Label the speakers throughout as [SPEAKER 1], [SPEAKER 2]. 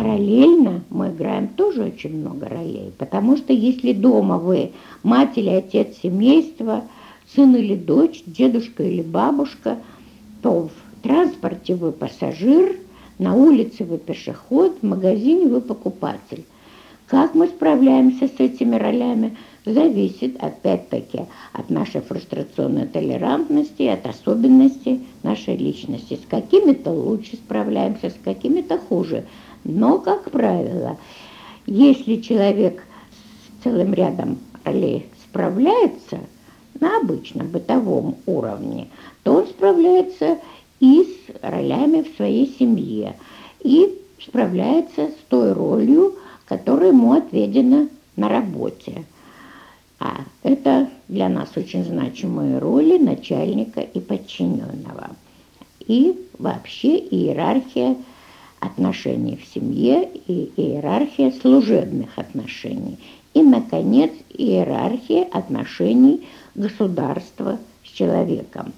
[SPEAKER 1] параллельно мы играем тоже очень много ролей, потому что если дома вы мать или отец семейства, сын или дочь, дедушка или бабушка, то в транспорте вы пассажир, на улице вы пешеход, в магазине вы покупатель. Как мы справляемся с этими ролями, зависит опять-таки от нашей фрустрационной толерантности, от особенностей нашей личности. С какими-то лучше справляемся, с какими-то хуже. Но, как правило, если человек с целым рядом ролей справляется на обычном бытовом уровне, то он справляется и с ролями в своей семье, и справляется с той ролью, которая ему отведена на работе. А это для нас очень значимые роли начальника и подчиненного. И вообще иерархия отношений в семье и иерархия служебных отношений. И, наконец, иерархия отношений государства с человеком.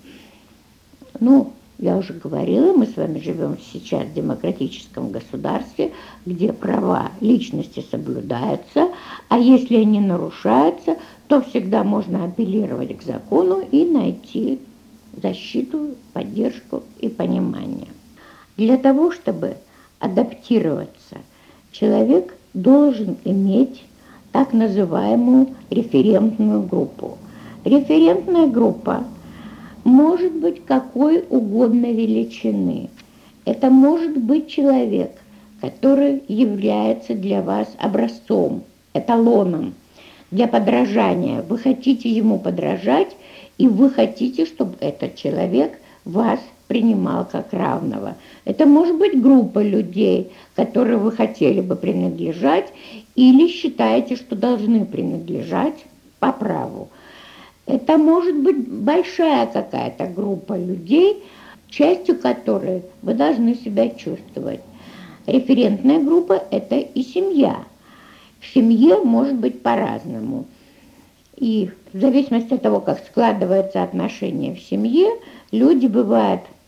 [SPEAKER 1] Ну, я уже говорила, мы с вами живем сейчас в демократическом государстве, где права личности соблюдаются, а если они нарушаются, то всегда можно апеллировать к закону и найти защиту, поддержку и понимание. Для того, чтобы адаптироваться, человек должен иметь так называемую референтную группу. Референтная группа может быть какой угодно величины. Это может быть человек, который является для вас образцом, эталоном для подражания. Вы хотите ему подражать, и вы хотите, чтобы этот человек вас принимал как равного. Это может быть группа людей, которые вы хотели бы принадлежать, или считаете, что должны принадлежать по праву. Это может быть большая какая-то группа людей, частью которой вы должны себя чувствовать. Референтная группа – это и семья. В семье может быть по-разному. И в зависимости от того, как складываются отношения в семье, люди бывают